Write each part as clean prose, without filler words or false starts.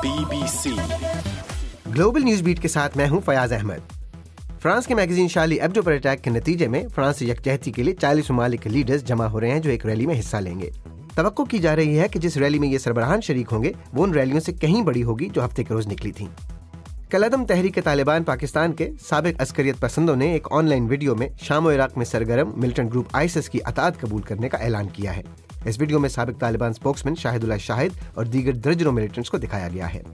BBC global news beat के साथ मैं हूं फयाज अहमद। फ्रांस के मैगजीन शार्ली एब्डो पर अटैक के नतीजे में फ्रांस से यकजहती के लिए 40 ममालिक के लीडर्स जमा हो रहे हैं जो एक रैली में हिस्सा लेंगे। तवक्को की जा रही है कि जिस रैली में ये सरबराहान शरीक होंगे वो उन रैलियों से कहीं बड़ी होगी जो हफ्ते के रोज निकली थी। कलअदम तहरीक तालिबान पाकिस्तान के साबिक अस्करियत पसंदों ने एक ऑनलाइन वीडियो में शाम और इराक में सरगर्म मिलिटेंट ग्रुप आईएसआईएस की अताअत कबूल करने का ऐलान किया है। इस वीडियो में साबिक तालिबान स्पोक्समैन शाहिदुल्लाह शाहिद और दीगर दर्जनों मिलिटेंट्स को दिखाया गया है।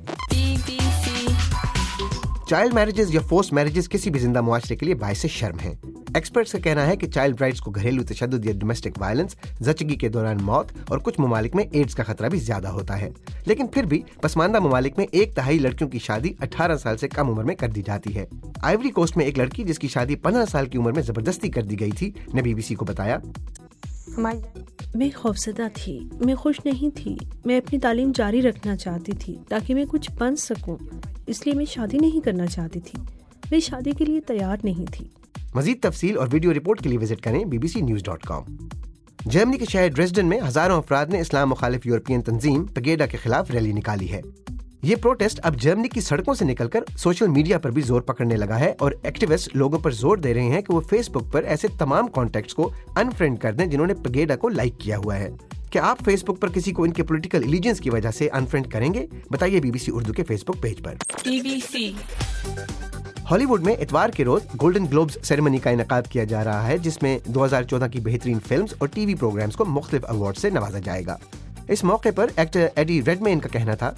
चाइल्ड मैरिजेस या फोर्स्ड मैरिजेस किसी भी जिंदा मुआशरे के लिए बाइस शर्म है। एक्सपर्ट्स का कहना है कि चाइल्ड राइट्स को घरेलू तशद्दुद या डोमेस्टिक वायलेंस, जचगी के दौरान मौत और कुछ ममालिक में एड्स का खतरा भी ज्यादा होता है। लेकिन फिर भी पसमानदा ममालिक में 1/3 लड़कियों की शादी 18 साल से कम उम्र में कर दी जाती है। आइवरी कोस्ट में एक लड़की जिसकी शादी 15 साल की उम्र में जबरदस्ती कर दी गई थी ने BBC को बताया, मैं खौफजदा थी, मैं खुश नहीं थी, मैं अपनी तालीम जारी रखना चाहती थी ताकि मैं कुछ बन सकूं, इसलिए मैं शादी नहीं करना चाहती थी, मैं शादी के लिए तैयार नहीं थी। मजीद तफसील और वीडियो रिपोर्ट के लिए विजिट करें bbcnews.com। जर्मनी के शहर ड्रेसडन में हजारों अफराद ने इस्लाम मुखालिफ यूरोपियन तंजीम पेगेडा के खिलाफ रैली निकाली है। ये प्रोटेस्ट अब जर्मनी की सड़कों से निकलकर सोशल मीडिया पर भी जोर पकड़ने लगा है और एक्टिविस्ट लोगों पर जोर दे रहे हैं कि वो फेसबुक पर ऐसे तमाम कॉन्टैक्ट्स को अनफ्रेंड कर दें जिन्होंने पेगेडा को लाइक किया हुआ है। क्या आप फेसबुक पर किसी को इनके पॉलिटिकल एलिजेंस की वजह से अनफ्रेंड करेंगे? बताइए BBC उर्दू के फेसबुक पेज पर। BBC हॉलीवुड में इतवार के रोज गोल्डन ग्लोब्स सेरेमनी का इनेकाद किया जा रहा है जिसमें 2014 की बेहतरीन फिल्म्स और टीवी प्रोग्राम्स को मुख्तलिफ अवार्ड से नवाजा जाएगा। इस मौके पर एक्टर एडी रेडमेन का कहना था,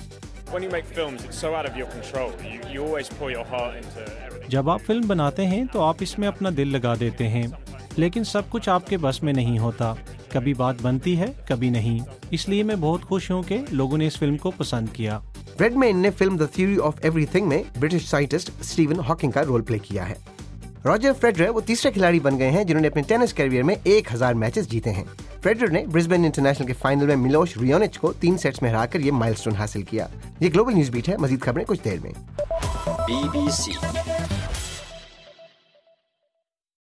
जब आप फिल्म बनाते हैं तो आप इसमें अपना दिल लगा देते हैं, लेकिन सब कुछ आपके बस में नहीं होता। कभी बात बनती है, कभी नहीं। इसलिए मैं बहुत खुश हूँ कि लोगों ने इस फिल्म को पसंद किया। रेडमेन ने film the theory of everything में ब्रिटिश साइंटिस्ट स्टीवन हॉकिंग का रोल प्ले किया है। रॉजर फेडरर वो तीसरे खिलाड़ी बन गए हैं जिन्होंने अपने टेनिस कैरियर में 1000 मैचेस जीते हैं। फेडरर ने ब्रिस्बेन इंटरनेशनल के फाइनल में मिलोश रियोनिच को 3 सेट्स में हराकर ये माइलस्टोन हासिल किया। ये ग्लोबल न्यूज बीट है। मजीद खबरें कुछ देर में। BBC